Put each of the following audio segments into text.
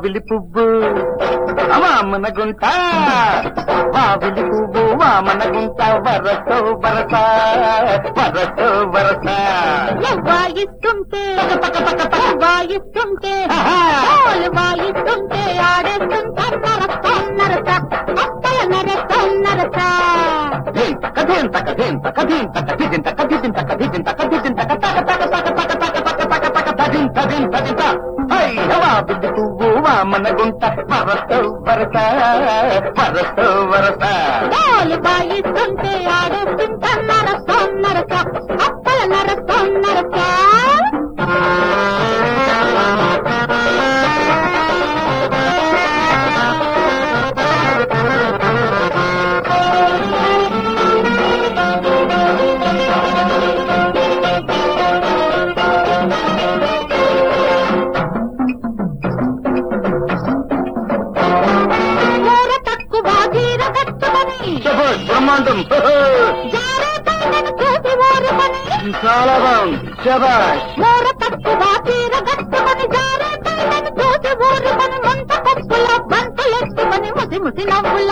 వావిలి పువ్వు వామన గుంట వావిలి పువ్వు వామన గుంట వరసో వరస వరసో వరస వాయిస్తుంటే వాయిస్తుంటే వాయిస్తుంటే ఆడేస్తుంటే నరస అప్పల నరస కథేంత కథేంత కథేంత కథింత కథింత కథింత కథింత వావిలి పువ్వు వామన గుంట వరసో వరస వరసో వరస వాయిస్తుంటే ఆడేస్తుంటే నరస అప్పల నరస బ్రహ్మాండం చాలా బాగుంది శభాష్ మోర తక్కువ తీర గట్టుకొని జారే పైనను చూసి ఊరుకొని మంట పప్పుల బంతులెత్తుకొని ముసి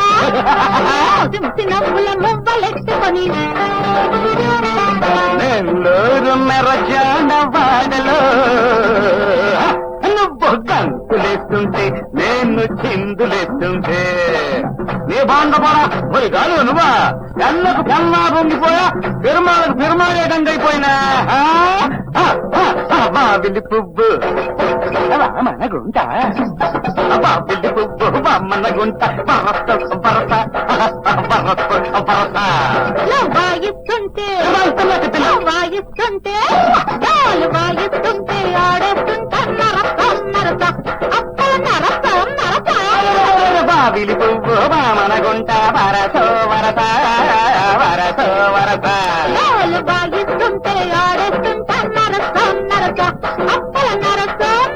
నవ్వుల మువ్వలెత్తుకొని నెల్లూరు మెరజాన వాడలో నువ్వు గంతులేస్తుంటే నేను చిందులేస్తుంటే నీ బాండపడా మరి కాదు నువ్వా ఎల్లకు పెన్నా పొంగిపోయా పెరుమాళ్ళకు పెరుమాళేటండి అయిపోయినా వావిలి పువ్వు వామన గుంట వావిలి పువ్వు వామన గుంట వరస వరస వరస వరస వాయిస్తుంటే వాయిస్తుంటే ఆడేస్తుంటే నరస అప్పల నరస వావిలి పువ్వు వామన గుంట వరసో వరస వరసో వరస వాయిస్తుంటే ఆడేస్తుంటే నరస అప్పల నరస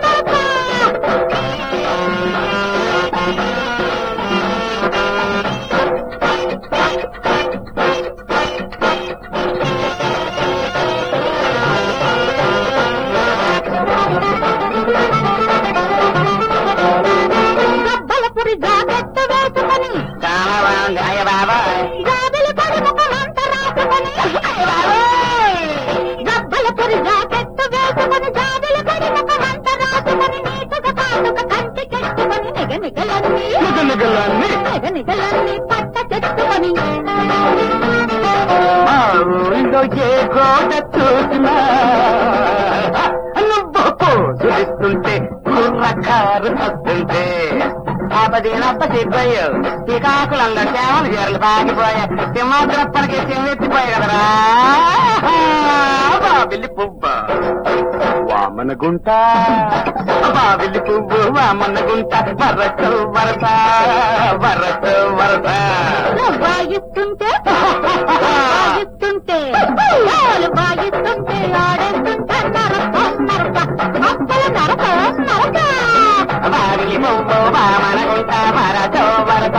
గబ్బలపురి జాకెట్టు వేసుకొని చాలా బాగుంది అయ్య బాబా గాబిలి పడి ముఖమంత రాసుకొని గబ్బలపురి జాకెట్టు వేసుకొని గాబిలి పడి ముఖమంత రాసుకొని నీటుగా పాటుగా కంటికెట్టుకొని నిగనిగలన్నీ పట్ట చెట్టుకొని మా ఊళ్ళో ఏ గోడ చూసినా నువ్వు పోజులిస్తుంటే కుర్రకారు వస్తుంటే ఆపదీనప్ప సిగ్గుపోయావు శ్రీకాకుళంలో చేమలు చీరలు తాగిపోయా సింహాద్రప్పటికి సింహెత్తిపోయా కదరా వావిలి పువ్వ వామన గుంట వావిలి పువ్వు వామన గుంట వరస వరస వరస వరస వాయిస్తుంటే వాయిస్తుంటే ఆడేస్తుంటే నరస అప్పల నరస వావిలి పువ్వు వామన గుంట వరస వరస